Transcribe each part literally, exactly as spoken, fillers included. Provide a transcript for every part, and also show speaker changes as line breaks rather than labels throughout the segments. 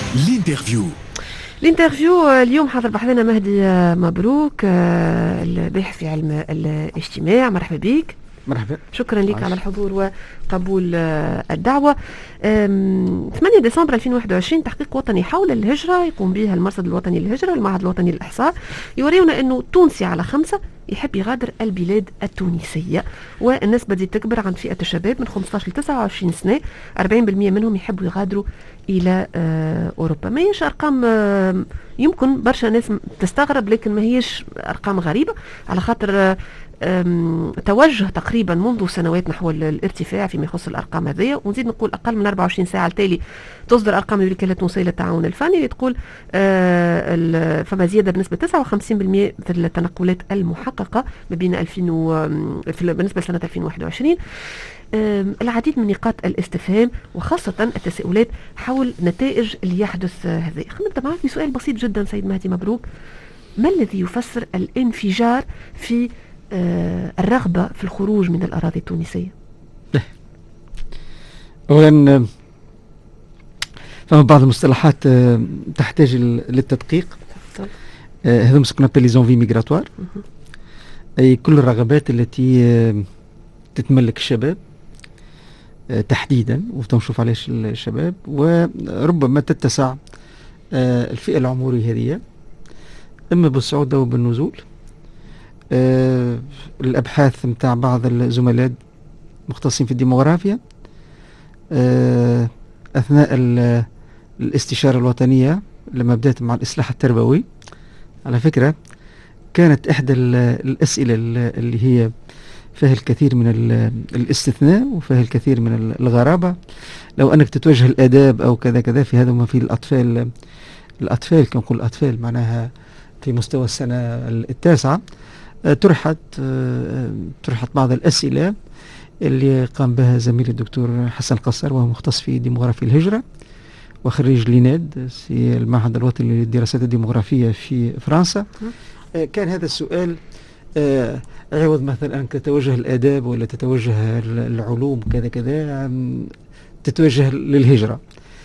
الانترفيو
الانترفيو اليوم حاضر بحثنا مهدي مبروك، الباحث في علم الاجتماع. مرحبا بك.
مرحبا،
شكرا لك على الحضور وقبول الدعوة. ثمانية ديسمبر ألفين وواحد وعشرين تحقيق وطني حول الهجرة يقوم بها المرصد الوطني للهجرة والمعهد الوطني للإحصاء يورينا أنه تونسي على خمسة يحب يغادر البلاد التونسية، والنسبة دي تكبر عند فئة الشباب من خمسة عشر ل تسعة وعشرين سنة. أربعين بالمئة منهم يحبوا يغادروا إلى أوروبا. ما هيش أرقام يمكن برشا ناس تستغرب، لكن ما هيش أرقام غريبة على خاطر توجه تقريبا منذ سنوات نحو الارتفاع فيما يخص الارقام هذه. ونزيد نقول اقل من أربعة وعشرين ساعه التالي تصدر ارقام الوكاله التونسيه للتعاون الفني اللي تقول آه فما زياده بنسبه تسعة وخمسين بالمئة في التنقلات المحققه ما بين ألفين و بالنسبه لسنه ألفين وواحد وعشرين. العديد من نقاط الاستفهام وخاصة التساؤلات حول نتائج اللي يحدث هذا. خلينا نبدأ معك بسؤال بسيط جدا سيد مهدي مبروك. ما الذي يفسر الانفجار في آه الرغبة في الخروج من الأراضي التونسية؟
أولا فما بعض المصطلحات آه تحتاج للتدقيق. آه هذا مسكنا نابل لي زونفي ميغراتوار، أي كل الرغبات التي آه تتملك الشباب آه تحديدا، وتنشوف علاش الشباب، وربما تتسع آه الفئة العمرية هذه إما بالصعود أو بالنزول. آه الأبحاث متاع بعض الزملاء مختصين في الديموغرافيا آه أثناء الاستشارة الوطنية لما بدأت مع الإصلاح التربوي، على فكرة كانت إحدى الأسئلة اللي هي فيها الكثير من الاستثناء وفيها الكثير من الغرابة، لو أنك تتوجه الآداب أو كذا كذا في هذا، وما في الأطفال الأطفال كنقول الأطفال معناها في مستوى السنة التاسعة. طرحت طرحت بعض الأسئلة اللي قام بها زميلي الدكتور حسن قصر، وهو مختص في ديموغرافيا الهجرة وخريج ليناد في المعهد الوطني للدراسات الديموغرافية في فرنسا. كان هذا السؤال عوض مثلا أنك تتوجه الآداب ولا تتوجه العلوم كذا كذا تتوجه للهجرة.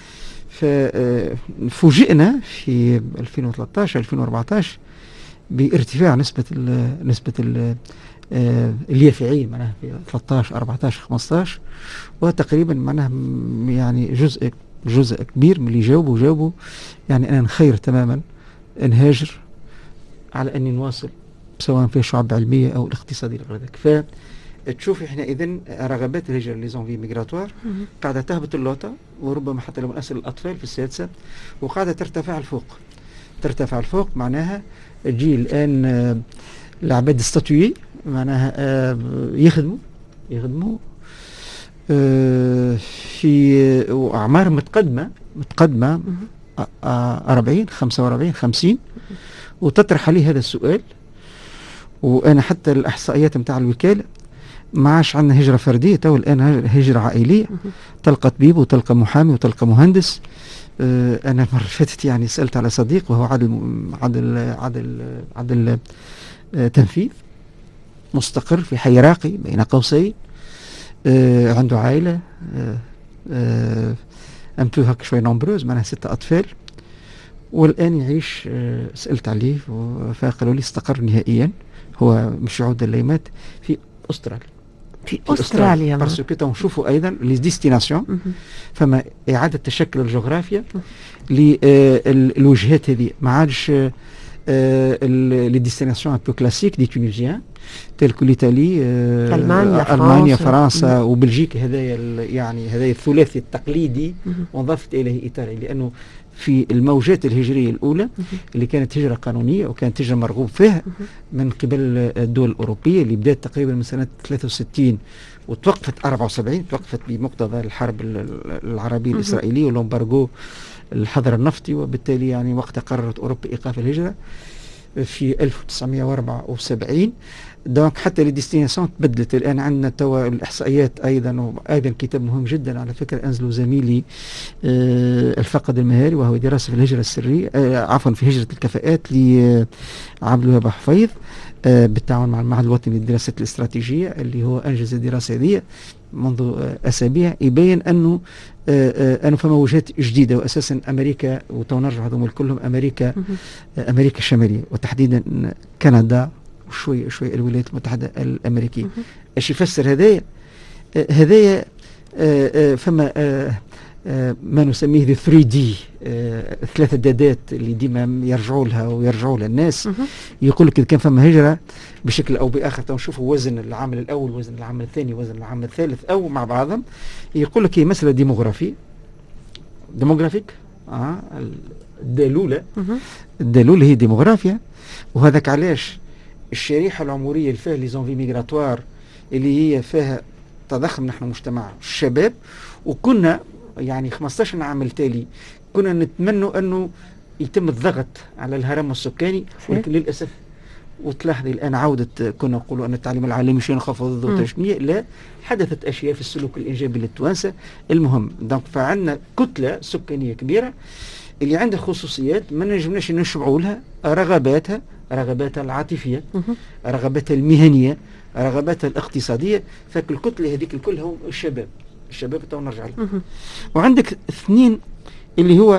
ففوجئنا في ألفين وثلاثة عشر ألفين وأربعة عشر بارتفاع نسبة ال نسبة ال اليافعين معناها في ثلاثة عشر أربعة عشر خمسة عشر، وتقريبا معناها يعني جزء جزء كبير من اللي جاوبوا جاوبوا يعني أنا نخير تماما نهاجر على أني نواصل سواء في شعب علمية أو الاقتصادي غير ذلك. فتشوف احنا إذن رغبات الهجرة لي زونفي ميغراتوار قاعدة تهبط اللوطة، وربما حتى لو نأسر الأطفال في السادسة، وقاعدة ترتفع الفوق ترتفع الفوق معناها تجي الآن العباد استاتوي معناها يخدموا يخدموا في أعمار متقدمة متقدمة أربعين خمسة وأربعين خمسين، وتطرح عليه هذا السؤال. وأنا حتى الإحصائيات متاع الوكالة ما عادش عندنا هجرة فردية، تو الآن هجرة عائلية، تلقى طبيب وتلقى محامي وتلقى مهندس. أه أنا المرة اللي فاتت يعني سألت على صديق وهو عدل عدل عدل عدل أه تنفيذ مستقر في حي راقي بين قوسين، أه عنده عائلة أه أمتو هك شوي نومبروز معناها ستة أطفال، والآن يعيش أه سألت عليه فقالوا لي استقر نهائيا، هو مش يعود الليمات في أستراليا
في أستراليا
باسكو تنشوفوا أيضا لي ديستيناسيون، فما إعادة تشكل الجغرافيا للوجهات هذه. ما عادش لي ديستيناسيون ان بو كلاسيك دي تونيزيان تلك لإيطالي
ألمانيا
ألمانيا فرنسا وبلجيكا، هذايا يعني هذايا الثلاثي التقليدي، وانضافت إليه إيطاليا لأنه في الموجات الهجرية الأولى اللي كانت هجرة قانونية وكانت هجرة مرغوب فيها من قبل الدول الأوروبية اللي بدأت تقريبا من سنة ثلاثة وستين وتوقفت أربعة وسبعين، توقفت بمقتضى الحرب العربية الإسرائيلية والأمبارغو الحظر النفطي، وبالتالي يعني وقتها قررت أوروبا إيقاف الهجرة في ألف وتسعمائة وأربعة وسبعين. دونك حتى للديستيناسيون تبدلت. الآن عندنا توا الإحصائيات أيضا، وأيضا كتاب مهم جدا على فكرة أنزله زميلي آه الفقد المهاري، وهو دراسة في الهجرة السرية آه عفوا في هجرة الكفاءات لعبد الوهاب حفيظ آه بالتعاون مع المعهد الوطني للدراسات الاستراتيجية اللي هو أنجز الدراسة هذه. منذ أسابيع يبين أنه أنه فما وجهات جديدة، وأساسا أمريكا وتنرجع هذول كلهم أمريكا أمريكا الشمالية وتحديدا كندا وشوي شوي الولايات المتحدة الأمريكية. ايش يفسر هدايا؟ هدايا فما ما نسميه ذي ثري دي، ثلاثة دادات اللي ديما يرجعوا لها ويرجعوا لها الناس. يقول لك إذا كان فما هجرة بشكل أو بآخر تنشوفوا وزن العامل الأول وزن العامل الثاني وزن العامل الثالث أو مع بعضهم. يقول لك هي مسألة ديموغرافي ديموغرافيك آه الدلولة الدلولة هي ديموغرافيا. وهذاك علاش الشريحة العمرية اللي فيها لي زونفي ميغراتوار اللي هي فيها تضخم نحن مجتمع الشباب، وكنا يعني خمسطاش عام التالي كنا نتمنى أنه يتم الضغط على الهرم السكاني، ولكن للأسف وتلاحظي الآن عودة كنا نقولوا أن التعليم العالمي شيء نخفض التشمية، لا حدثت أشياء في السلوك الإنجابي للتوانسة المهم. دونك فعلنا كتلة سكانية كبيرة اللي عندها خصوصيات ما نجمناش نشبعوا لها رغباتها رغباتها العاطفية رغباتها المهنية رغباتها الاقتصادية. فالكتلة هذيك الكل هم الشباب الشباب تو نرجع له. وعندك اثنين اللي هو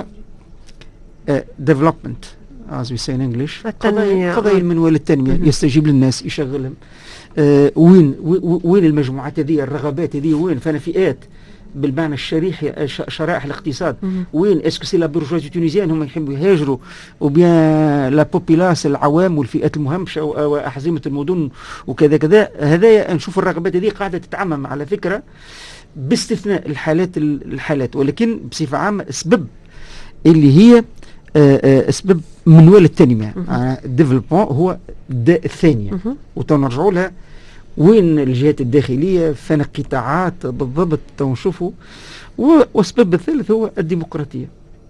ديفلوبمنت as we say in English،
التنمية،
قضايا المنوال التنمية، يستجيب للناس يشغلهم. آه وين وين المجموعات هذه الرغبات هذه وين؟ فانا فئات بالمعنى الشريحي شرائح الاقتصاد وين؟ اسكو سي لا بورجوازي تونيزيان هم يحبوا يهاجروا وبيان لا بوبيلاس العوام والفئات المهمشه واحزمه المدن وكذا كذا. هذايا نشوف الرغبات هذه قاعده تتعمم على فكره باستثناء الحالات الحالات ولكن بصفه عامه سبب اللي هي اسباب منوال التنميه الديفلوبمون هو الثانيه. وتنرجعوا لها وين الجهات الداخليه فين قطاعات بالضبط تنشوفوا. والسبب الثالث هو الديمقراطيه.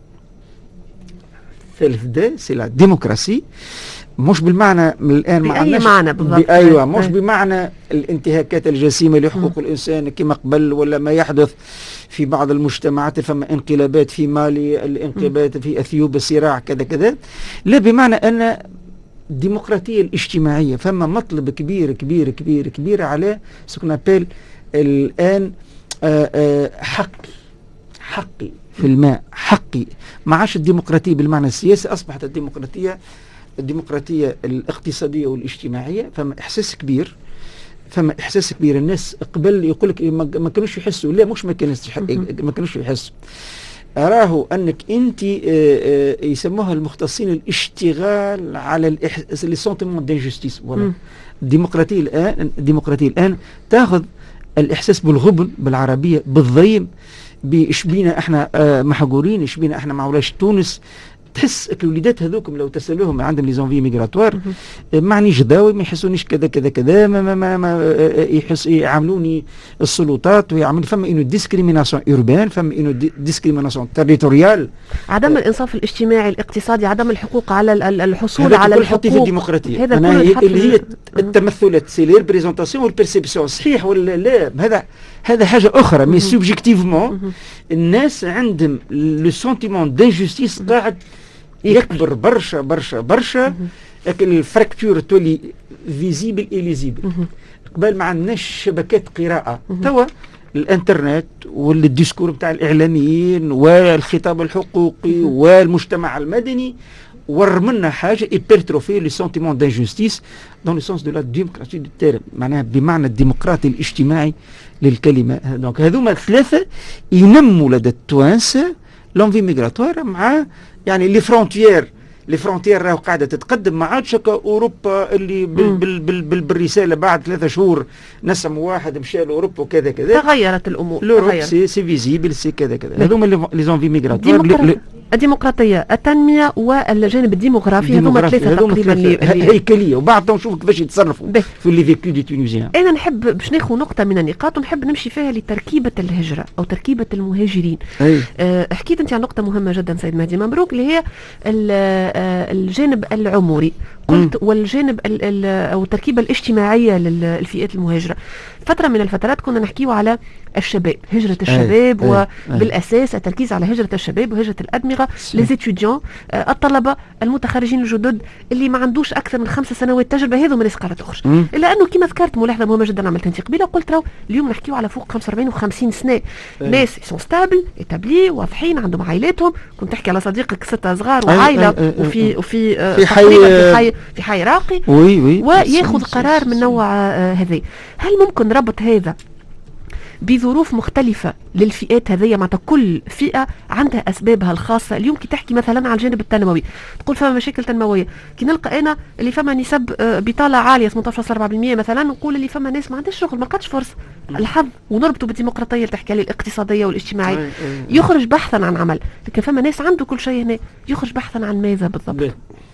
الثالث ده سي لا ديمقراسي، مش بالمعنى من الان
بأي معنى بالضبط.
ايوه مش بمعنى الانتهاكات الجسيمه لحقوق الانسان كما قبل ولا ما يحدث في بعض المجتمعات فما انقلابات في مالي الانقلابات في اثيوبيا الصراع كذا كذا، لا بمعنى ان الديمقراطيه الاجتماعيه فما مطلب كبير كبير كبير كبير على سكون ابيل الان آآ آآ حقي حقي في الماء حقي. ما عادش الديمقراطيه بالمعنى السياسي، اصبحت الديمقراطيه الديمقراطيه الاقتصاديه والاجتماعيه. فما احساس كبير فما احساس كبير. الناس قبل يقول لك ما كانوش يحسوا، لا مش ما كانوش ما كانوش يحسوا. أراه أنك أنت يسموها المختصين الاشتغال على السنتيمون دانجستيس. ولا الديمقراطية الآن الديمقراطية الآن تأخذ الإحساس بالغبن بالعربية بالضيم بإشبينا احنا محجورين إشبينا احنا مع ولاش تونس. تحس الوليدات هذوكم لو تسألوهم عندهم لي زونفي ميغراتوار معني جداوي ما يحسونيش كذا كذا كذا ما, ما, ما يحس يعاملوني السلطات ويعملوا فما انه ديسكريميناسيون اوربان فما انه ديسكريميناسيون تيريتوريال
عدم آه الانصاف الاجتماعي الاقتصادي عدم الحقوق على الحصول على الحقوق.
في الديمقراطيه
هذا
اللي هي التمثلات سي لي ريبريزونطاسيون والبيرسيبسيون صحيح ولا لا. هذا هذا حاجه اخرى مي سوبجيكتيفمون الناس عندهم لو سونتيمون دانجستيس قاعد يكبر برشا برشا برشا. لكن الفراكتور تولي فيزيبل إليزيبل. قبل ما عندناش شبكات قراءة توا الانترنت والديسكور بتاع الإعلاميين والخطاب الحقوقي والمجتمع المدني ورمنا حاجة إبرتروفي لي سونتيمون دانجستيس دون لو سونس دو لا ديمقراطي دو تيرم معناها بمعنى الديمقراطي الاجتماعي للكلمة. دونك هذوما الثلاثة ينموا لدى التوانسة لونفي ميغراتوار مع يعني لي فرونتيير لي فرونتيير راهو قاعده تتقدم. ما عادش هكا اوروبا اللي بال بال بال بال بالرساله بعد ثلاثة شهور نسم واحد مشى لاوروبا وكذا كذا.
تغيرت الامور.
الاوروب سي سي فيزيبل سي كذا كذا. هذوما لي زونفي ميغراتوار
الديمقراطيه التنميه والجانب الديموغرافي هذوما ثلاثه تقريبا
هيكليه. وبعد نشوف كيفاش يتصرفوا في لي فيكو دي تونيزيان.
انا نحب باش ناخذ نقطه من النقاط ونحب نمشي فيها لتركيبه الهجره او تركيبه المهاجرين. أه حكيت انت عن نقطه مهمه جدا سيد مهدي مبروك اللي هي الجانب العمري قلت والجانب ال ال او التركيبه الاجتماعيه للفئات المهاجره. فتره من الفترات كنا نحكيو على الشباب هجره الشباب
أي.
وبالاساس التركيز على هجره الشباب وهجره الادمغه الادمغه، لي زيتيديون، الطلبه المتخرجين الجدد اللي ما عندوش اكثر من خمس سنوات تجربه، هذو الناس قاعده تخرج. الا انه كما ذكرت ملاحظه مهمه جدا عملتها انت قبيله، قلت راهو اليوم نحكيو على فوق خمسة وأربعين وخمسين سنه، ناس سون ستابل اتابلي واضحين عندهم عائلاتهم. كنت تحكي على صديقك ستة صغار وعائله وفي وفي
في حي
في حي في حي راقي،
وي وي
وياخذ قرار من نوع هذا. هل ممكن ربط هذا بظروف مختلفة للفئات هذه؟ معناتها كل فئة عندها أسبابها الخاصة. اليوم كي تحكي مثلا على الجانب التنموي تقول فما مشاكل تنموية، كي نلقى أنا اللي فما نسب بطالة عالية ثمانية عشر فاصلة أربعة بالمئة مثلا، نقول اللي فما ناس ما عندهاش شغل، ما لقاتش فرصة، الحظ، ونربطه بالديمقراطية اللي تحكي عليه الاقتصادية والاجتماعية، يخرج بحثا عن عمل. لكن فما ناس عنده كل شيء هنا، يخرج بحثا عن ماذا بالضبط؟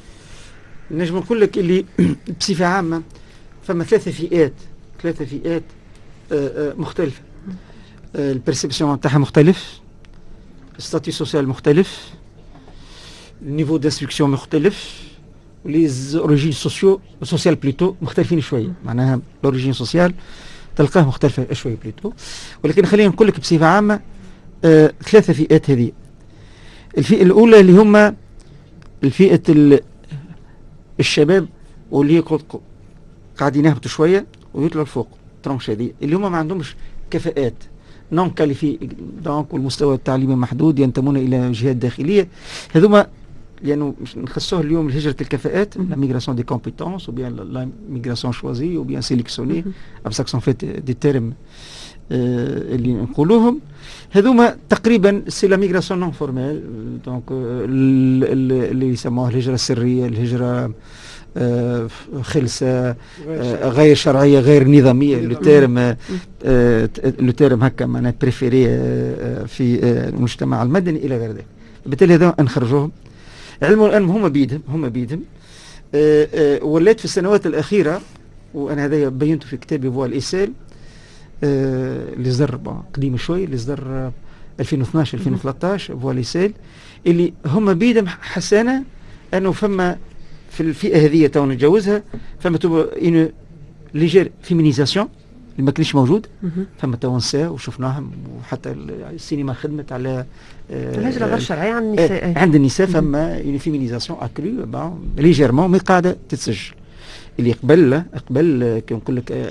نجم نقول لك اللي بصفة عامة فما ثلاثة فئات ثلاثة فئات مختلفة. البرسبسيون تاعها مختلف، الستاتي سوسيال مختلف، النيفو دانستركسيون مختلف، ولي اوريجين سوسيو سوسيال بلوتو مختلفين شويه. معناها الاوريجين سوسيال تلقاه مختلفه شويه بلوتو. ولكن خلينا نقول لك بصفه عامه آه ثلاثه فئات هذه. الفئه الاولى اللي هم الفئه الشباب واللي قاعدين يهبطوا شويه ويطلعوا لفوق ترونش هذه، اللي هم ما عندهمش كفاءات نون كاليفي دونك، والمستوى التعليمي محدود، ينتمون الى جهات داخليه. هذوما لانه نخصوه اليوم هجره الكفاءات، لا ميغراسيون دي كومبيتونس او بيان لا ميغراسيون شوازي او بيان سيليكسيوني ابساك سون فيت دي تيرم اللي نقولوهم. هذوما تقريبا سي لا ميغراسيون نون فورميل، دونك اللي يسموها الهجره السريه، الهجره آه خلسة آه غير شرعية غير نظامية، لو تيرم آه لو تيرم هكا معناها بريفيري آه في آه المجتمع المدني إلى غير ذلك. بالتالي هذا نخرجوهم. علموا الآن هم بيدهم هم بيدهم آه آه ولات في السنوات الأخيرة، وأنا هذا بينته في كتابي فوا الإيسال آه اللي صدر قديم شوي، اللي صدر ألفين واثناش ألفين وثلاثطاش فوا الإيسال، اللي هم بيدهم حسانة أنه فما في الفئة هذه تو نتجاوزها فما تبقى إنه ليجير فيمينيزاسيون اللي ما كانش موجود. فما تو نساء وشفناهم، وحتى السينما خدمت على
الهجرة غير شرعية عند النساء.
عند النساء فما إنه فيمينيزاسيون أكلو ليجيرمون، مي قاعدة تتسجل. اللي قبل قبل كي نقول لك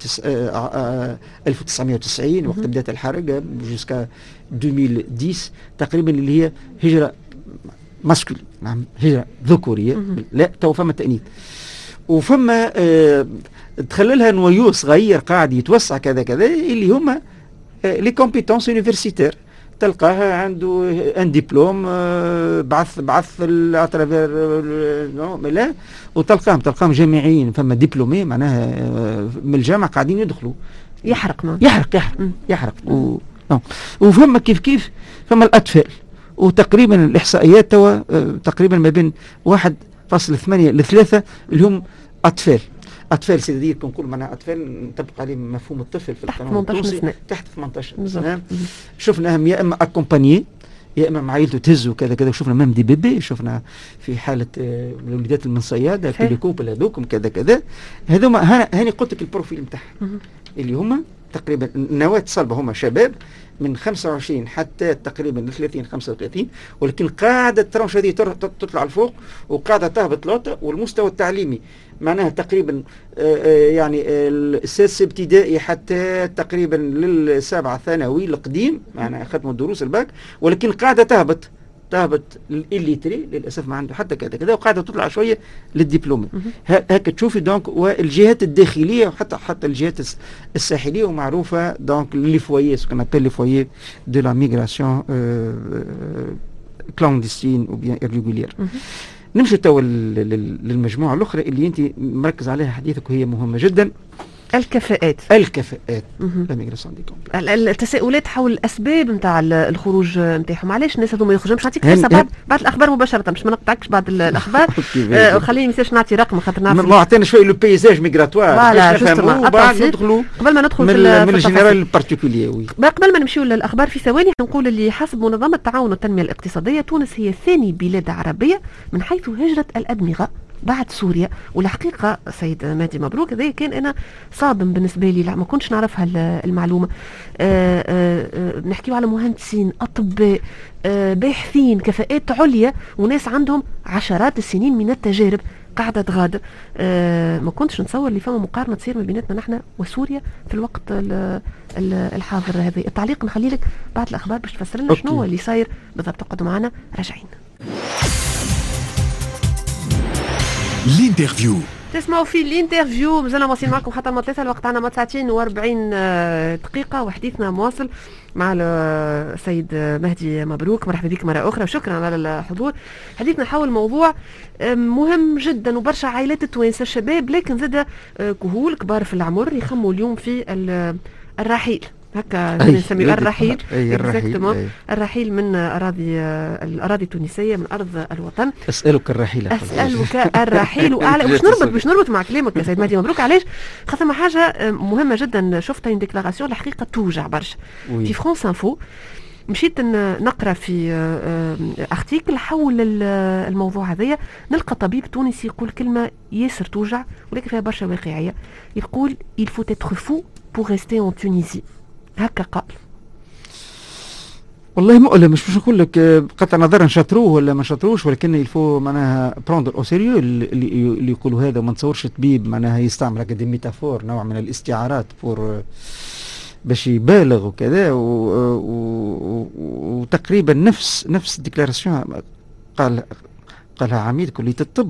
ألف وتسعمائة وتسعين وقت بدات الحركة جوسكا ألفين وعشرة تقريبا، اللي هي هجرة ماسكولين، نعم هجرة ذكورية. لا تو فما تأنيث، وفما آه تخللها نويو صغير قاعد يتوسع كذا كذا، اللي هما آه لي كومبيتونس يونيفرسيتير. تلقاها عنده ان دبلوم آه بعث بعث اترافير نو لا، وتلقاهم تلقاهم جامعيين فما دبلومي معناها آه من الجامعة قاعدين يدخلوا
يحرق ما.
يحرق يحرق يحرق و... وفما كيف كيف فما الأطفال، وتقريبا الإحصائيات توا تقريبا ما بين واحد فاصلة ثمانية لثلاثة اللي هم أطفال. أطفال سيدي كنقول معناها أطفال نطبق عليهم مفهوم الطفل في القانون التونسي تحت ثمانية عشر سنة. شفناهم يا إما أكومبانيي يا إما مع عائلته تهزوا كذا كذا، وشفنا مام دي بيبي، شفنا في حالة الوليدات المنصيات التليكوبل هذوكم كذا كذا. هذوما هاني قلت لك البروفيل نتاعهم اللي هما تقريبا النواة صلبة، هما شباب من خمسة وعشرين حتى تقريبا ثلاثين خمسة وثلاثين، ولكن قاعدة الترانش هذه تطلع لفوق وقاعدة تهبط لوطة، والمستوى التعليمي معناها تقريبا آه يعني السادس ابتدائي حتى تقريبا للسابعة ثانوي القديم، معناها ختموا الدروس الباك، ولكن قاعدة تهبط تهبط الليتري للاسف ما عنده حتى كذا كذا، وقاعده تطلع شويه للدبلومه. هكا تشوفي دونك، والجهات الداخليه وحتى حتى الجهات الساحليه ومعروفه دونك لي فويي سو كون ابل لي فويي دو لا ميغراسيون كلاندستين او بيان ايرغولير. نمشي توا للمجموعه الاخرى اللي انت مركز عليها حديثك وهي مهمه جدا،
الكفاءات.
الكفاءات لاميغراسيون دي كومبلكس.
التساؤلات حول الاسباب نتاع الخروج نتاعهم، علاش الناس هذوما يخرجوا؟ مش نعطيك فرصه بعد بعد الاخبار مباشره، مش ما نقطعكش بعد الاخبار. آه خليني ميساش نعطي رقم خاطر نعرف
ما عطينا شويه لو بيزاج ميغراتوار باش نفهموا، بعد ندخلوا
قبل ما ندخل
من,
في
من الجنرال البارتيكولير. وي
قبل ما نمشيو للاخبار في ثواني نقول اللي حسب منظمه التعاون والتنميه الاقتصاديه تونس هي ثاني بلاد عربيه من حيث هجره الادمغه بعد سوريا. والحقيقة سيد مهدي مبروك هذا كان أنا صادم بالنسبة لي، لا ما كنتش نعرف هالمعلومة. نحكيو على مهندسين، أطباء، باحثين، كفاءات عليا، وناس عندهم عشرات السنين من التجارب قاعدة تغادر. أه ما كنتش نتصور اللي فما مقارنة تصير ما بيناتنا نحن وسوريا في الوقت الحاضر هذا. التعليق نخلي لك بعد الأخبار باش تفسر لنا شنو اللي صاير بالضبط. تقعدوا معنا راجعين.
الانترفيو
تسمعوا في الانترفيو، مازلنا واصلين معكم حتى المطلسة. الوقت عنا ما ساعتين وأربعين دقيقة وحديثنا مواصل مع السيد مهدي مبروك. مرحبا بك مرة أخرى وشكرا على الحضور. حديثنا حول موضوع مهم جدا وبرشا عائلات التوانسة الشباب، لكن زاد كهول كبار في العمر يخموا اليوم في الرحيل، هكا نسميه الرحيل.
الرحيل
الرحيل من اراضي الاراضي التونسيه، من ارض الوطن.
اسالك الرحيل
اسالك الرحيل واعلى باش نربط باش نربط مع كلامك يا سيد مهدي مبروك. علاش؟ خاطر ما حاجه مهمه جدا شفتها، ان ديكلاراسيون الحقيقه توجع برشا في فرانس انفو. مشيت نقرا في ارتيكل حول الموضوع هذايا، نلقى طبيب تونسي يقول كلمه ياسر توجع ولكن فيها برشا واقعيه. يقول il faut être fou pour rester en Tunisie. هكا قال.
والله مؤلم، مش مش نقول لك بقطع نظر نشاطروه ولا ما نشاطروش، ولكن يلفو معناها بروندر او سيريو اللي, اللي يقولوا هذا. وما نتصورش طبيب معناها يستعمل هكا دي ميتافور، نوع من الاستعارات بور باش يبالغ وكذا. وتقريبا نفس نفس الديكلاراسيون قال قالها عميد كلية الطب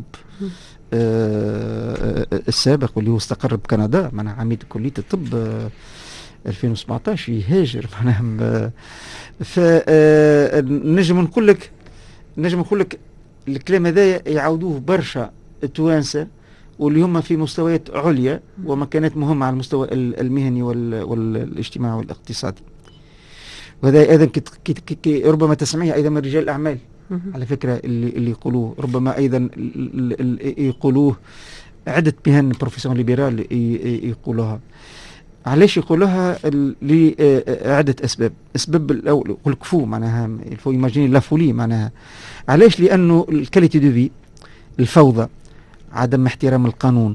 آه السابق واللي هو استقر بكندا، معناها عميد كلية الطب آه ألفين وسبعطاش يهاجر معناها. فنجم نقول لك نجم نقول لك الكلام هذا يعاودوه برشا التوانسه واللي هم في مستويات عليا ومكانات مهمه على المستوى المهني والاجتماعي والاقتصادي. وهذا ايضا كي كي ربما تسمعيه ايضا من رجال الاعمال على فكره اللي اللي يقولوه، ربما ايضا يقولوه عده مهن بروفيسيون ليبرال يقولوها. علاش يقولوها؟ لعدة أسباب. السبب الأول يقول لك فو معناها الفو يماجيني لا فولي معناها. علاش؟ لأنه الكاليتي دو في، الفوضى، عدم احترام القانون،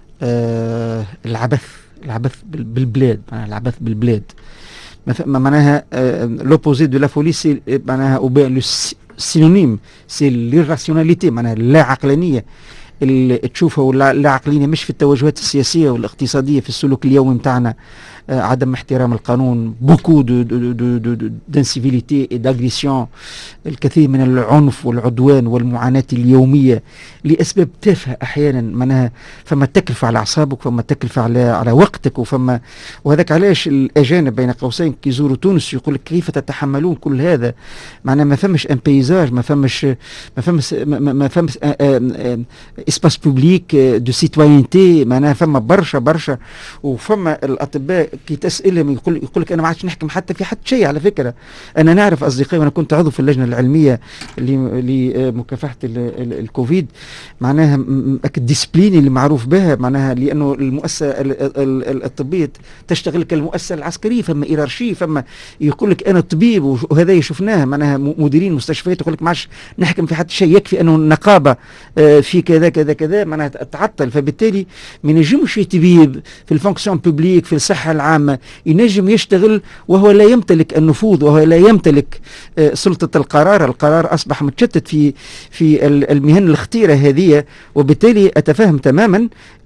آه العبث العبث بالبلاد، معناها العبث بالبلاد معناها لوبوزي دو لا فولي سي معناها او بين سينونيم سي ليراسيوناليتي، معناها لا عقلانية اللي تشوفها ولا لا عقلية، مش في التوجهات السياسية والاقتصادية، في السلوك اليومي متاعنا. آه عدم احترام القانون، بوكو دو دو دو دو دانسيفيليتي اي داغريسيون، الكثير من العنف والعدوان والمعاناة اليومية لأسباب تافهة أحيانا. معناها فما تكلفة على أعصابك، فما تكلفة على على وقتك، وفما وهذاك علاش الأجانب بين قوسين كي يزوروا تونس يقول لك كيف تتحملون كل هذا. معناها ما فمش ان بيزاج، ما فمش ما فمش ما فمش اسباس بوبليك دو سيتوينتي. معناها فما برشا برشا. وفما الأطباء كي تسألهم يقول يقول لك أنا ما عادش نحكم حتى في حتى شيء. على فكرة أنا نعرف أصدقائي، وأنا كنت عضو في اللجنة العلمية لمكافحة الكوفيد، معناها الديسبلين اللي معروف بها، معناها لأنه المؤسسة الطبية تشتغل كالمؤسسة العسكرية، فما إيرارشي، فما يقول لك أنا طبيب وهذا شفناه، معناها مديرين مستشفيات يقول لك ما عادش نحكم في حتى شيء، يكفي أنه النقابة في كذا كذا كذا معناها تعطل. فبالتالي ما ينجمش طبيب في الفونكسيون بوبليك في الصحة العامة ينجم يشتغل وهو لا يمتلك النفوذ وهو لا يمتلك سلطة القرار. القرار أصبح متشتت في في المهن الخطيرة هذه. وبالتالي أتفهم تماما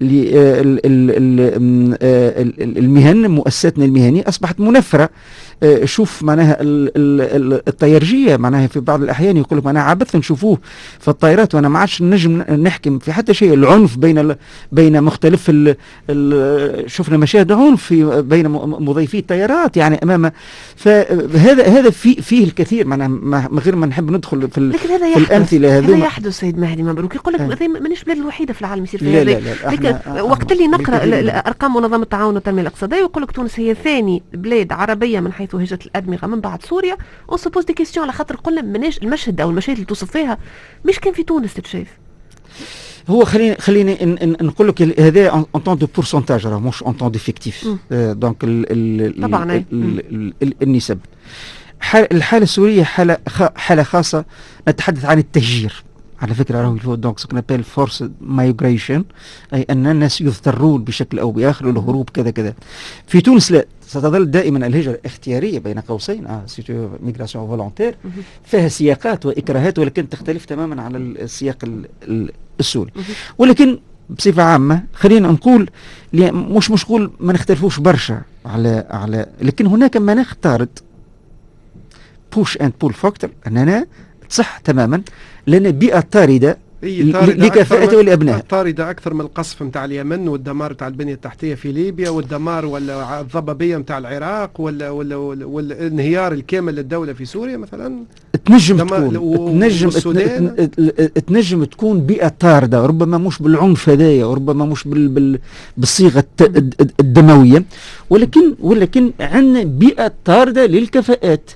المهن، مؤسساتنا المهنية أصبحت منفرة. شوف معناها الطيارجية معناها في بعض الأحيان يقول لك معناها عبث نشوفوه في الطائرات، وأنا ما عادش نجم نحكم في حتى شيء. العنف بين بين مختلف ال ال شفنا مشاهد عنف في بين مضيفي الطيارات يعني أمام. فهذا هذا في فيه الكثير معناها من غير ما نحب ندخل في,
لكن هذا
في الأمثلة
هذا يحدث سيد مهدي مبروك. يقول لك هذه مانيش البلاد الوحيدة في العالم يصير فيها
هذا.
لكن وقت اللي نقرأ أرقام منظمة التعاون والتنمية الاقتصادية يقول لك تونس هي ثاني بلاد عربية من حيث هجرة الأدمغة من بعد سوريا. اون سو بوز دي كيستيون على خاطر قلنا مناش المشهد او المشاهد اللي توصف فيها مش كان في تونس تتشاف.
هو خليني خليني نقول لك هذا اون طون دو بورسونتاج راه مش اون طون ديفيكتيف. دونك
طبعا
النسب. الحالة السورية حالة حالة خاصة، نتحدث عن التهجير. على فكرة راهو الفو دونك سكون ابل فورس مايغريشن، أي أن الناس يضطرون بشكل أو بآخر للهروب كذا كذا. في تونس لا، ستظل دائما الهجرة اختيارية بين قوسين، اه سيتو ميغراسيون فولونتير، فيها سياقات وإكراهات ولكن تختلف تماما على السياق السوري. ولكن بصفة عامة خلينا نقول مش مش نقول ما نختلفوش برشا على على لكن هناك مناخ طارد بوش اند بول فاكتور، أننا تصح تماما لأن بيئة طاردة لكفاءة والأبناء،
طاردة أكثر من القصف نتاع اليمن والدمار نتاع البنية التحتية في ليبيا والدمار ولا الضبابية نتاع العراق ولا ولا والانهيار الكامل للدولة في سوريا مثلا.
تنجم تكون تنجم تنجم تكون بيئة طاردة، ربما مش بالعنف هذايا وربما مش بال بال بالصيغة الدموية، ولكن ولكن عندنا بيئة طاردة للكفاءات.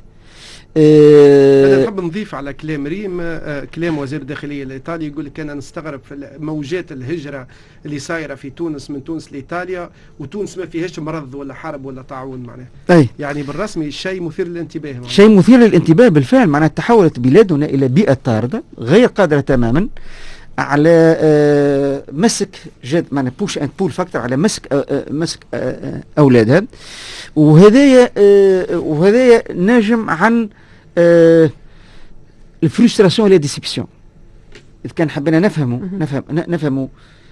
أنا نحب نضيف على كلام ريم آه كلام وزير الداخلية الإيطالي، يقول لك أنا نستغرب في موجات الهجرة اللي صايرة في تونس من تونس لإيطاليا، وتونس ما فيهاش مرض ولا حرب ولا طاعون معناه.
أي.
يعني بالرسمي شيء مثير للانتباه معناه.
شيء مثير للانتباه بالفعل، معناه تحولت بلادنا إلى بيئة طاردة غير قادرة تماما على آه مسك جد معناه بوش اند بول فاكتور، على مسك آه مسك آه أولادها، وهذايا آه وهذايا ناجم عن آه الفرستراسيون ولا ديسيبسيون. إذا كان حبينا نفهمه نفهم نفهمه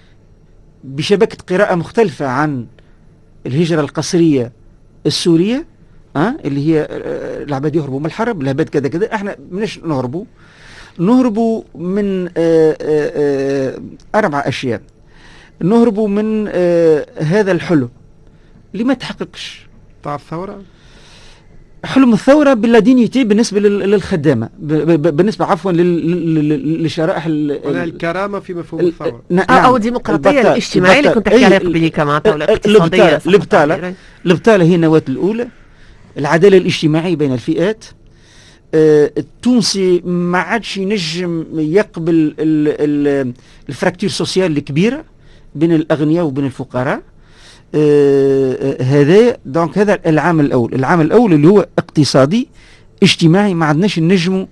بشبكة قراءة مختلفة عن الهجرة القسرية السورية، أه؟ اللي هي آه العباد يهربوا من الحرب، العباد كذا كذا، احنا مناش نهربوا نهربوا من آه آه آه أربع أشياء. نهربوا من آه هذا الحلم اللي ما تحققش
تاع الثورة،
حلم الثورة باللادينيتي بالنسبة للخدامة، بالنسبة عفوا للشرائح
الكرامة في مفهوم الثورة
أو الديمقراطية الاجتماعية اللي كنت تحكي عليها قبل كمان،
الاقتصادية. البطالة البطالة هي النواة الأولى، العدالة الاجتماعية بين الفئات. آه التونسي ما عادش ينجم يقبل الفراكتور سوسيال الكبيرة بين الأغنياء وبين الفقراء. آه هذا دونك هذا العامل الأول. العامل الأول اللي هو اقتصادي اجتماعي، ما عندناش نجموا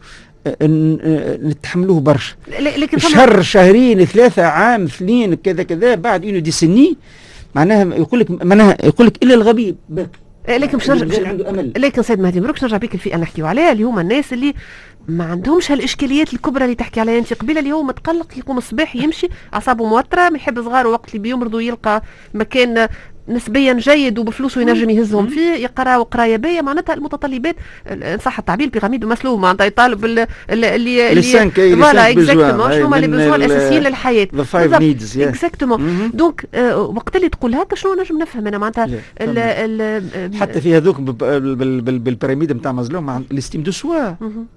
نتحملوه برشا. شهر شهرين ثلاثة عام اثنين كذا كذا بعد انه ديسني معناها يقول لك معناها يقول لك الا الغبي
لكن مش نرجع عنده امل. لكن سيد مهدي مبروك نرجع بيك الفئه اللي نحكيو عليها اللي هما الناس اللي ما عندهمش هالاشكاليات الكبرى اللي تحكي عليها انت قبيله، اللي هو متقلق يقوم الصباح يمشي اعصابه موتره، ما يحب صغاره وقت اللي بيمرضوا يلقى مكان نسبيا جيد وبفلوسه ينجم يهزهم فيه، يقراو قرايه باهيه، معناتها المتطلبات ان صح التعبير بيراميد ومسلوب، معناتها يطالب اللي اللي
اللي
فوالا اكزاكتومون شنو هما لي بيزوان الاساسيين للحياه
اكزاكتومون.
دونك وقت اللي تقول هكا شنو نجم نفهم انا معناتها
حتى في هذوك بالبيراميد نتاع مازلو مع الاستيم دو سوا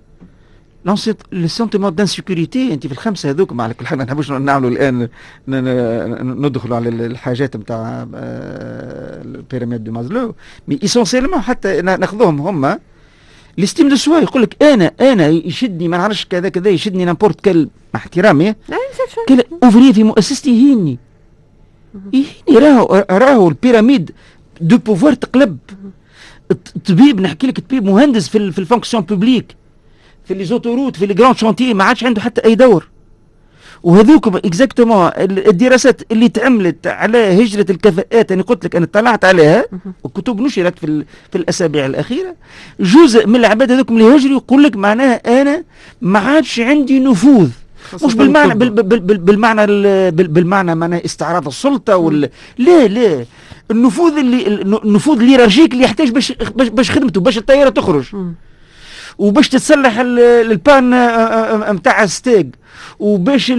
لو سنتيمون دانسيكوريتي. انت في الخمسه هذوك مع كل حاجه ما نحبوش نعملوا الان ندخلوا على الحاجات نتاع البيراميد دو مازلو، مي اسونسيلمون حتى ناخذوهم هما الاستيم دو سوا. يقول لك انا انا يشدني ما نعرفش كذا كذا يشدني نامبورت كل مع احترامي كل اوفري في مؤسستي يهيني يهيني راهو راهو البيراميد دو بوفوار تقلب. الطبيب نحكي لك طبيب مهندس في في الفونكسيون بوبليك في لي زوتوروت في لي جراند شانتيي ما عادش عنده حتى اي دور. وهذوك اكزاكتومون الدراسات اللي تعملت على هجرة الكفاءات انا قلت لك انا طلعت عليها وكتب نشرت في في الاسابيع الاخيره، جزء من العباد هذوك اللي يهجروا يقول لك معناها انا ما عادش عندي نفوذ، مش بالمعنى بال بال بال بالمعنى بالمعنى معنى استعراض السلطه ولا لا لا النفوذ اللي النفوذ الهيرارشيك اللي يحتاج باش باش خدمته باش الطياره تخرج وباش تتصلح البان نتاع ستيج وباش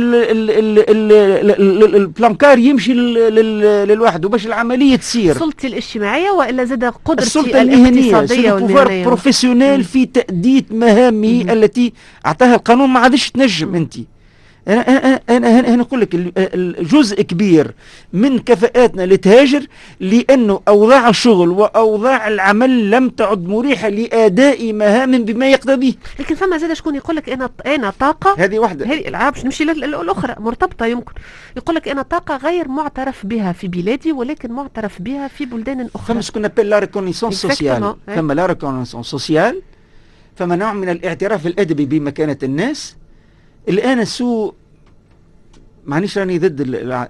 البلانكار يمشي للواحد وباش العمليه تصير.
سلطتي الاجتماعيه والا زاد قدرتي
السلطه
الاقتصاديه
والمهنيه بروفيسيونيل في تاديه مهامه التي اعطاها القانون ما عادش تنجم انت. انا انا انا انا نقول لك جزء كبير من كفاءاتنا لتهاجر لانه اوضاع الشغل واوضاع العمل لم تعد مريحه لاداء مهام بما يقتضيه.
لكن فما زاد شكون يقول لك انا انا طاقه
هذه واحده
هذه العاب باش نمشي للاخرى مرتبطه يمكن يقول لك انا طاقه غير معترف بها في بلادي ولكن معترف بها في بلدان اخرى.
فما سكون ابل لا ريكونيسونس سوسيال، فما لا ريكونيسونس سوسيال، فما نوع من الاعتراف الادبي بمكانه الناس الان السوق معنيش راني ضد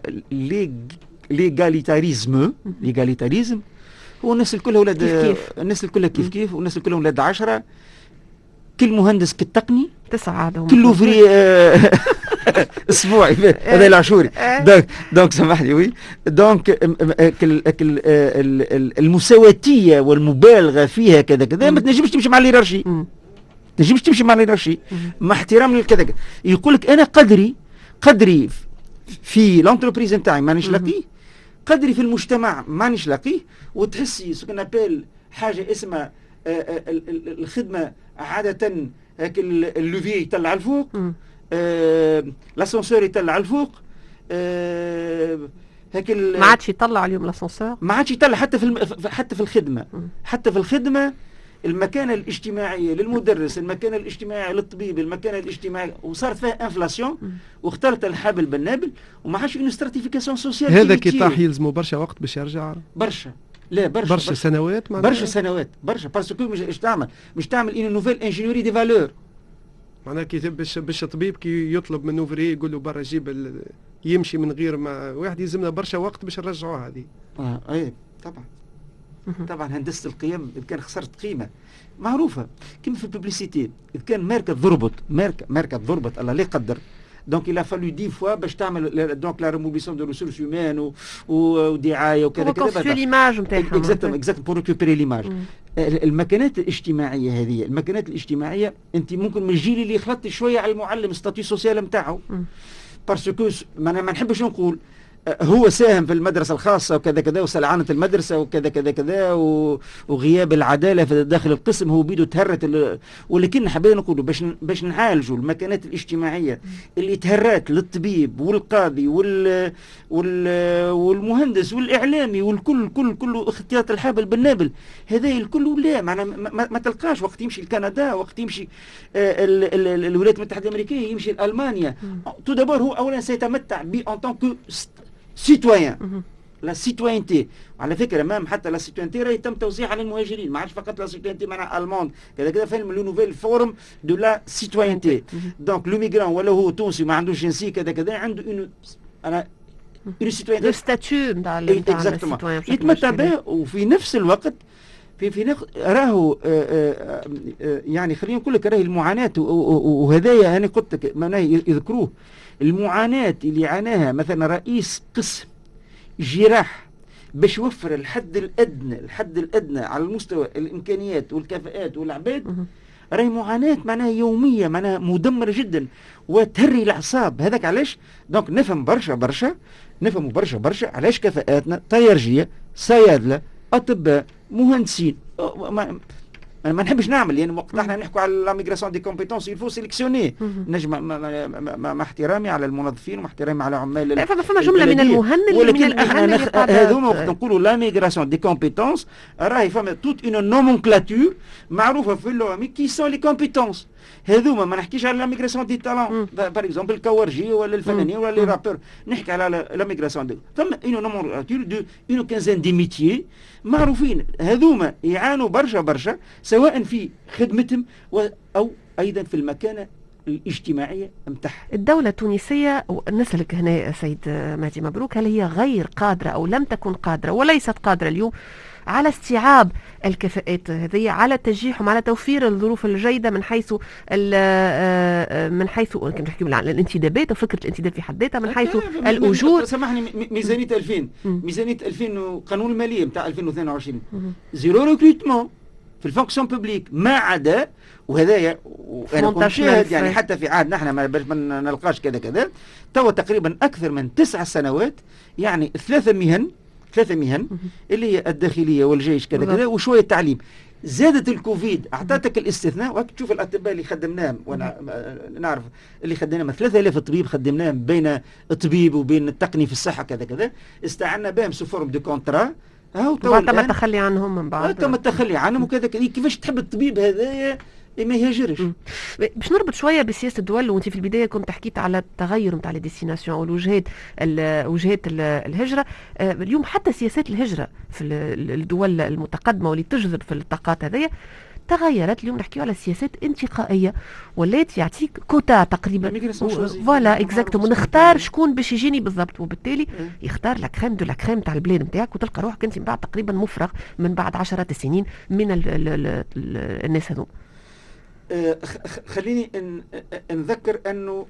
ليغاليتاريزم ليغاليتاريزم هو الناس الكل اولاد الناس الكل كيف كيف والناس الكل اولاد عشرة، كل مهندس كالتقني
تسعة عادهم
كل اوفري اسبوعي هذا العشوري. دونك دونك سامحني وي دونك المساواتيه والمبالغه فيها كذا كذا ما تنجمش تمشي مع الهيرارشي، ما تنجمش تمشي مع الهيرارشي مع احترام للكذا. يقول لك انا قدري قدري في لونتربريز نتاعي مانيش لاقيه، قدري في المجتمع مانيش لاقيه، وتحسي سو كون ابيل حاجه اسمها الخدمه عاده هاك اللوفي يطلع الفوق، آه لاسانسور يطلع الفوق، آه هاك
ما عادش يطلع اليوم لاسانسور،
ما عادش يطلع حتى في الم... حتى في الخدمه مم. حتى في الخدمه المكانه الاجتماعيه للمدرس، المكانه الاجتماعيه للطبيب، المكانه الاجتماعيه، وصارت فيها انفلاسيون واختلط الحبل بالنابل وما عادش اون ستراتيفيكاسيون سوسيال.
هذا كي طاح يلزموا برشا وقت باش يرجع،
برشا لا برشا
برشا, برشا سنوات
معناها برشا سنوات برشا باسكو مش تعمل مش تعمل اون نوفيل انجينيوري دي فالور
معناها كي باش باش الطبيب كي يطلب من اوفري يقول له برا جيب يمشي من غير ما واحد يلزمنا برشا وقت باش نرجعوها هذه.
اه اي طبعا طبعا هندسه القيم اذا كان خسرت قيمه معروفه كما في الببليسيتي، اذا كان ماركه ضربت ماركه ماركه ضربت الله لا يقدر دونك il a fallu dix fois باش تعمل دونك لا ريموبيسيون دو ريسورس هيومان ودعايه وكذا كذا
باش ليماج نتاعها
اكزاكتوم اكزاكتوم بور ريكوبيري ليماج. المكانات الاجتماعيه هذه المكانات الاجتماعيه انت ممكن من الجيل اللي خلطت شويه على المعلم ستاتيو سوسيال نتاعو باسكو ما نحبش نقول هو ساهم في المدرسة الخاصة وكذا كذا وسلعنة المدرسة وكذا كذا كذا وغياب العدالة في داخل القسم هو بيدو تهرت، ولكن حبينا نقولوا باش باش نعالجوا المكانات الاجتماعية اللي تهرت للطبيب والقاضي وال وال والمهندس والإعلامي والكل كل كله اختيار الحبل بالنابل، هذا الكل لا معنا ما, ما تلقاش وقت يمشي لكندا، وقت يمشي الولايات المتحدة الأمريكية، يمشي لألمانيا، تو دابور هو أولا سيتمتع ب ان طون كو سيتويان لا سيتوينتي. على فكره مام حتى لا سيتوينتي راهي تم توزيعها على المهاجرين، ما عادش فقط لا سيتوينتي معناها الموند كذا كذا، فهم لو نوفيل فورم دو لا سيتوينتي. دونك لو ميغران ولا هو تونسي ما عندوش جنسيه كذا كذا عنده اون انا اون سيتوينتي
لو ستاتيو نتاع السيتويان
يتمتع به، وفي نفس الوقت في في نق... راهو آآ آآ يعني خلينا نقول لك راهي المعاناه وهذايا انا قلت لك معناه يذكروه المعاناة اللي عاناها مثلا رئيس قسم جراح باش يوفر الحد الأدنى الحد الأدنى على المستوى الإمكانيات والكفاءات والعباد، راهي معاناة معناها يومية معناها مدمرة جدا وتهري الأعصاب. هذاك علاش دونك نفهم برشا برشا نفهم برشا برشا علاش كفاءاتنا طيارجية صيادلة أطباء مهندسين ما, ما نحبش نعمل لان يعني وقت احنا نحكوا على لا ميغراسيون دي كومبيتونس يلفو سيليكسيوني نجم مع احترامي على الموظفين ومع احترامي على عمال
لا فما جمله من المهن
ولكن احنا هذوما وقت نقولوا لا ميغراسيون دي كومبيتونس راهي فما توت اون نومونكلاتور معروفه في اللغه كي سون لي كومبيتونس هذوما. ما نحكيش على لا ميغراسيون دي تالون بار اكزومبل الكوارجي ولا الفنانين ولا لي رابور، نحكي على لا ميغراسيون دي فما اون نومونكلاتور دو اون كانزين دي ميتيي معروفين، هذوما يعانوا برشا برشا سواء في خدمتهم او ايضا في المكانه الاجتماعيه نتاعها.
الدوله التونسيه نسألك هنا سيد مهدي مبروك، هل هي غير قادره او لم تكن قادره وليست قادره اليوم على استيعاب الكفاءات هذه، على تجيحهم، على توفير الظروف الجيده من حيث من حيث نحكي عن الانتدابات وفكره الانتداب في حد ذاتها، من حيث الاجور.
سامحني ميزانيه ألفين ميزانيه ألفين وقانون الماليه نتاع ألفين واثنين وعشرين زيرو ريكروتمون في الفونكسيون بوبليك ما عدا وهذايا وانا كنت شاهد يعني حتى في عهدنا احنا ما باش ما نلقاش كذا كذا توا تقريبا اكثر من تسع سنوات يعني ثلاثه مهن ثلاثه مهن اللي هي الداخليه والجيش كذا كذا وشويه تعليم. زادت الكوفيد اعطتك الاستثناء، وهك تشوف الاطباء اللي خدمناهم وانا نعرف اللي خدمناهم ثلاثة آلاف طبيب خدمناهم بين الطبيب وبين التقني في الصحه كذا كذا، استعنا بهم سو فورم دو كونترا
هاو تم التخلي عنهم من بعد
تم التخلي عنهم وكذا كذا. كيفاش تحب الطبيب هذايا ما يهاجرش؟
باش نربط شويه بسياسه الدول، وانت في البدايه كنت حكيت على التغير نتاع لي ديستيناسيون او الوجهات وجهات الهجره. اليوم حتى سياسات الهجره في الدول المتقدمه واللي تجذب في الطاقات هذيا تغيرت. اليوم نحكيو على سياسات انتقائيه، ولات يعطيك كوتا تقريبا، فوالا اكزاكتومون، نختار شكون باش يجيني بالضبط، وبالتالي يختار لا كريم دو لا كريم تاع البلاد نتاعك، وتلقى روحك انت من بعد تقريبا مفرغ من بعد عشرات السنين من ال ال ال ال الناس هذو.
خليني نذكر انه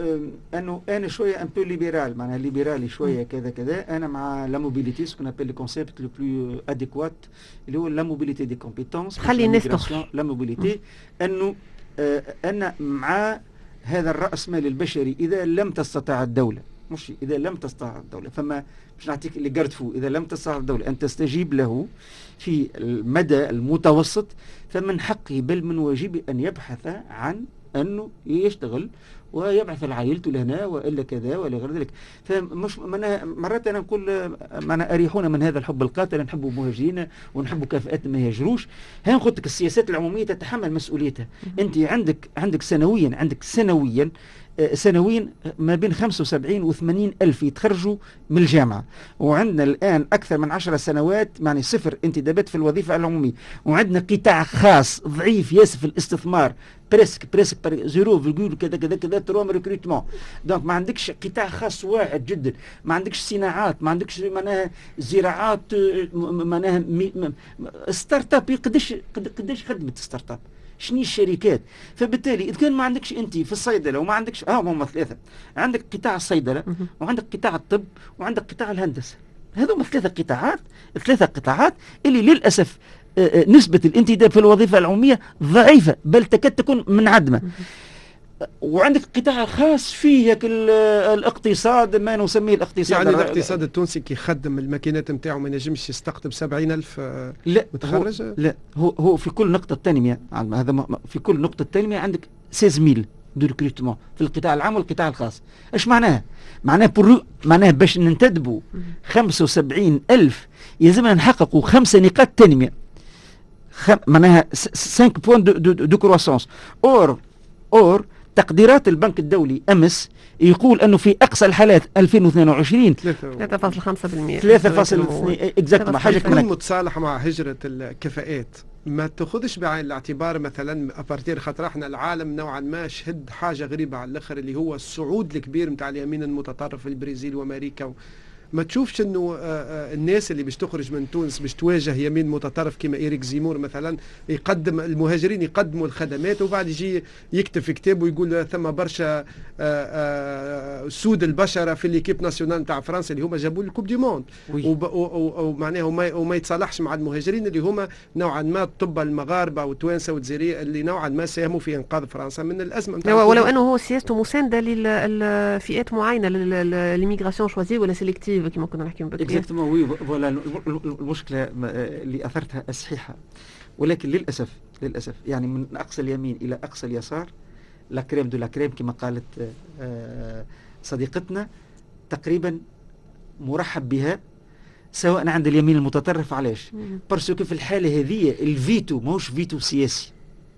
انه انا شويه ان بو ليبرال، معناها ليبرالي شويه كذا كذا. انا مع لا موبيليتي، سكون ابل لو كونسيبت لو بلو اديكوات اللي هو لا موبيليتي دي كومبيتونس.
خلي الناس تخرج
لا موبيليتي، انه انا مع هذا الرأسمال البشري اذا لم تستطع الدوله، مش اذا لم تستطع الدوله، فما مش نعطيك اللي قرتفو، اذا لم تستطع الدوله ان تستجيب له في المدى المتوسط، فمن حقه بل من واجبه ان يبحث عن انه يشتغل ويبعث لعائلته لهنا والا كذا ولا غير ذلك. فمش مرات انا نقول معنا اريحونا من هذا الحب القاتل، نحبوا مهاجرين ونحبوا كفاءات ما يهاجروش. هي قلت لك السياسات العموميه تتحمل مسؤوليتها. انت عندك عندك سنويا عندك سنويا سنويا ما بين خمسة وسبعين و ثمانين ألف يتخرجوا من الجامعة، وعندنا الآن أكثر من عشر سنوات يعني صفر انتدابات في الوظيفة العمومية، وعندنا قطاع خاص ضعيف ياسر في الاستثمار، بريسك بريسك زيرو فيغول كذا كذا كذا تروم ريكروتمون. دونك ما عندكش قطاع خاص واعد جدا، ما عندكش صناعات، ما عندكش معناها زراعات، معناها ستارت اب. قداش قداش خدمت ستارت اب؟ شنو الشركات؟ فبالتالي اذا كان ما عندكش انت في الصيدله وما عندكش اه هم ثلاثه، عندك قطاع الصيدله وعندك قطاع الطب وعندك قطاع الهندسه، هذوما ثلاثه قطاعات ثلاثه قطاعات اللي للاسف آه نسبه الانتداب في الوظيفه العموميه ضعيفه بل تكاد تكون منعدمه. وعندك قطاع خاص فيه الاقتصاد، ما نسميه الاقتصاد،
يعني الاقتصاد التونسي كي يخدم الماكينات نتاعو ما ينجمش يستقطب سبعين ألف
لا
متخرج؟
هو لا هو هو في كل نقطة تنمية، هذا في كل نقطة تنمية عندك ستة عشر ألف دو ريكروتمون في القطاع العام والقطاع الخاص. ايش معناها؟ معناها برو معناها باش ننتدبوا خمسة وسبعين ألف يلزمنا نحققوا خمسة نقاط تنمية، خم... معناها خمسة بوان دو, دو, دو كرواسونس. اور اور تقديرات البنك الدولي أمس يقول أنه في أقصى الحالات ألفين واثنين وعشرين
ثلاثة فاصلة خمسة بالمئة
ثلاثة فاصلة اثنين اكزاكتومون حاجة
كمان متصالح مع هجرة الكفاءات. ما تاخذش بعين الاعتبار مثلا ابارتير خاطر احنا العالم نوعا ما شهد حاجه غريبه على الاخر اللي هو الصعود الكبير نتاع اليمين المتطرف في البرازيل وامريكا. ما تشوفش انه الناس اللي باش تخرج من تونس باش تواجه يمين متطرف كما إيريك زيمور مثلا يقدم المهاجرين يقدموا الخدمات وبعد يجي يكتب في كتاب ويقول ثم برشا سود البشره في ليكيب ناسيونال نتاع فرنسا اللي هما جابوا الكوب دي موند، ومعناها وما يتصالحش مع المهاجرين اللي هما نوعا ما الطب المغاربه والتوانسه والجزائريه اللي نوعا ما ساهموا في انقاذ فرنسا من الازمه نتاع.
ولو انه هو سياسته مسانده لفئات معينه للميغراسيون شوازي ولا سيليكتيف كما كنا نحكي من بكري.
اكزاكتومون وي فوالا المشكله اللي اثرتها الصحيحه، ولكن للاسف للاسف يعني من اقصى اليمين الى اقصى اليسار لا كريم دو لا كريم كما قالت صديقتنا تقريبا مرحب بها، سواء عند اليمين المتطرف. علاش؟ بارسكو في الحاله هذه الفيتو ماهوش فيتو سياسي،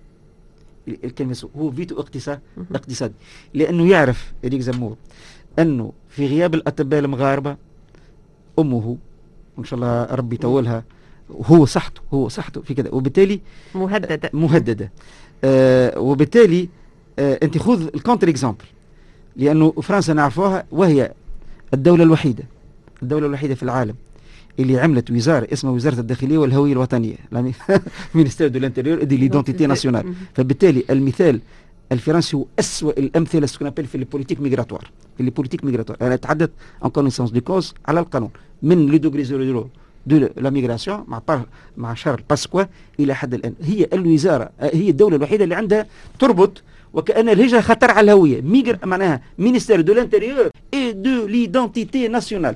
الكلمه هو فيتو اقتصاد اقتصادي، لانه يعرف إيريك زيمور انه في غياب الاطباء المغاربه امه ان شاء الله ربي يطولها هو صحته هو صحته في كذا، وبالتالي
مهدده
مهدده آه وبالتالي آه انت خذ الكونتر اكزامبل، لانه فرنسا نعرفوها وهي الدوله الوحيده الدوله الوحيده في العالم اللي عملت وزاره اسمها وزاره الداخليه والهويه الوطنيه، مينيستير دو لانتيريور دي ليدونتيتي ناسيونال. فبالتالي المثال الفرنسي هو أسوأ الأمثلة سكونابيل في البوليتيك ميغراتوار في البوليتيك ميغراتوار. أنا أتحدث عن كونيسانس دي كوز على القانون من لو دوغري زيرو دو لا ميغراسيون مع مع شارل باسكوا إلى حد الآن. هي الوزارة هي الدولة الوحيدة اللي عندها تربط وكأن الهجرة خطر على الهوية، ميغر معناها مينيستير دو لانتيريور اي دو ليدونتيتي ناسيونال.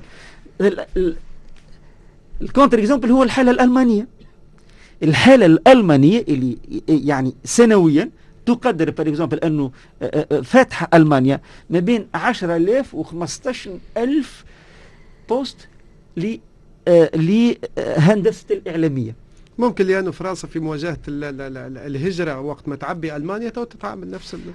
الكونتر اكزامبل هو الحالة الألمانية. الحالة الألمانية اللي يعني سنويا تقدر بار اكزومبل انه فاتحه المانيا ما بين عشرة آلاف و خمسطاش ألف بوست لهندسه الاعلاميه.
ممكن لأنه فرنسا في مواجهة الهجرة وقت ما تعبي ألمانيا تو تتعامل نفس ال...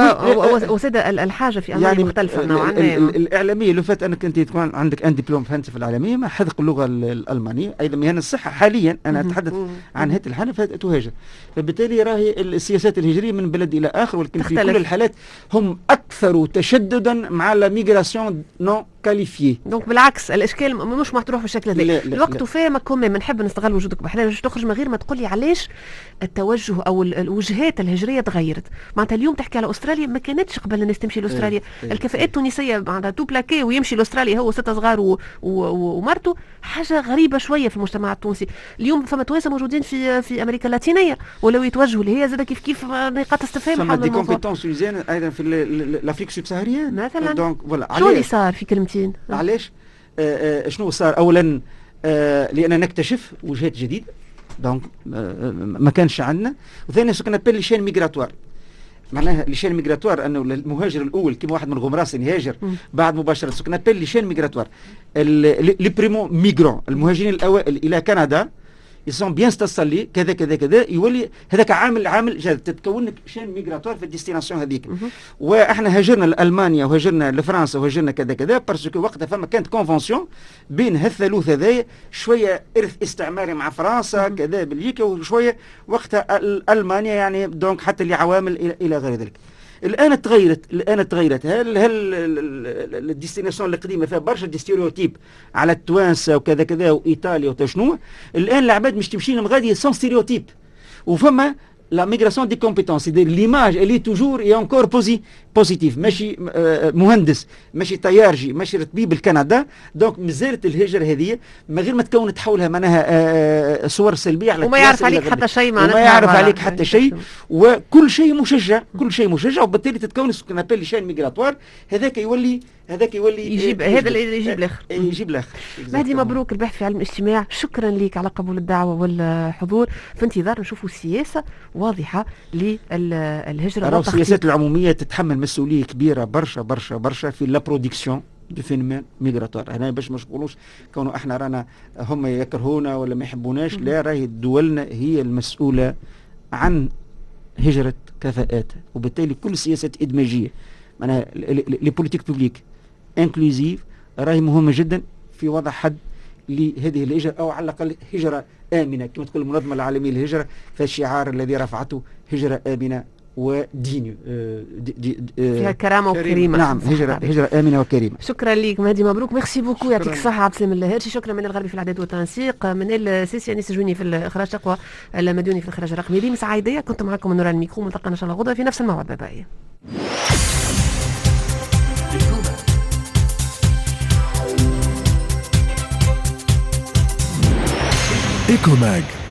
وسيد الحاجة في ألمانيا يعني مختلفة نوعا ما.
الإعلامية لو فات أنك أنت تكون عندك أن دبلوم في الإعلامية ما حذق اللغة الألمانية أيضا مهن الصحة حاليا أنا أتحدث عن هذه الحالة فتهاجر، فبالتالي راهي السياسات الهجرية من بلد إلى آخر، ولكن في كل الحالات هم أكثر تشددا مع لا ميغراسيون نون كاليفيي.
دونك بالعكس الاشكال مش مطروح بالشكل هذا. الوقت وفاهمكم بنحب نستغل وجودك بحنا باش تخرج من غير ما تقول لي علاش التوجه او الوجهات الهجريه تغيرت. معناتها اليوم تحكي على استراليا، ما كانتش قبل الناس تمشي لاستراليا. ايه الكفاءات ايه التونسيه معناتها تو بلاكي ويمشي لاستراليا هو ستة صغار و... و... ومرته، حاجه غريبه شويه في المجتمع التونسي. اليوم فما توانسه موجودين في في امريكا اللاتينيه ولو يتوجهوا اللي هي زاد كيف كيف نقاط استفهام
حول الموضوع. فما دي كومبيتونس ميزان ايضا في الافريق السبساهاريين
مثلا.
دونك فوالا
شو اللي صار في كلمتين؟
علاش؟ آه آه شنو صار؟ اولا آه لان نكتشف وجهات جديده دونك آه ما كانش عندنا، وثانيا سو كنابيل لي شين ميغراتوار. معناها لي شين ميغراتوار انه المهاجر الاول كيما واحد من الغمراس يهاجر بعد مباشره سو كنابيل لي شين ميغراتوار. لي بريمو ميغرون المهاجرين الاوائل الى كندا يسون بيان ستاسالي كذا كذا كذا، يولي هذاك عامل عامل جاد تتكون لك شين ميغراتوار في الديستيناسيون هذيك. واحنا هاجرنا لالمانيا وهاجرنا لفرنسا وهاجرنا كذا كذا باسكو وقتها فما كانت كونفونسيون بين هالثالوث هذايا، شويه ارث استعماري مع فرنسا كذا بلجيكا، وشويه وقتها المانيا يعني دونك حتى لعوامل الى, إلى غير ذلك. الان تغيرت الان تغيرت هل هل الديستيناسيون القديمه فيها برشا ديستيريوتيب على التوانسه وكذا كذا وايطاليا وتشنو. الان العباد مش تمشي لهم غادي سون ستيريوتيب، وفما لا ميغراسيون دي كومبيتونس دي ليماج اللي توجور اي انكور بوزي بوزيتيف. ماشي مهندس ماشي طيارجي ماشي طبيب الكندا، دونك مازالت الهجره هذه من غير ما تكون تحولها معناها صور سلبيه على
وما يعرف عليك حتى شيء معناتها
وما يعرف عليك حتى شيء، وكل شيء مشجع كل شيء مشجع، وبالتالي تتكون سكنابيل لي شين ميغراتوار. هذاك يولي هذاك يولي
يجيب هذا اللي يجيب الاخر
يجيب الاخر.
مهدي مبروك البحث في علم الاجتماع، شكرا لك على قبول الدعوه والحضور. في انتظار نشوفوا سياسه واضحه للهجره.
السياسات العموميه تتحمل مسؤوليه كبيره برشا برشا برشا في لا برودكسيون دو فينومين ميغراتوار. هنا باش ما نقولوش كونوا احنا رانا هم يكرهونا ولا ما يحبوناش، لا راهي دولنا هي المسؤوله عن هجره كفاءات، وبالتالي كل السياسات ادماجيه معناها لي بوليتيك بوبليك انكلوزيف راهي مهمه جدا في وضع حد لهذه الهجره، او على الاقل هجره امنه كما تقول المنظمه العالميه للهجره، فالشعار الذي رفعته هجره امنه ودين
فيها كرامه وكريمه.
نعم هجره هجره امنه وكريمه.
شكرا لك مهدي مبروك، ميرسي بوكو، يعطيك الصحه عبد السلام اللاهرشي. شكرا من الغربي في الاعداد والتنسيق، من السيسي انيس جوني في الاخراج، تقوى المديوني في الاخراج الرقمي. ريم سعيديه كنت معكم من نور الميكرو، ملتقانا ان شاء الله غدا في نفس الموعد. باي باي.
إيكوماج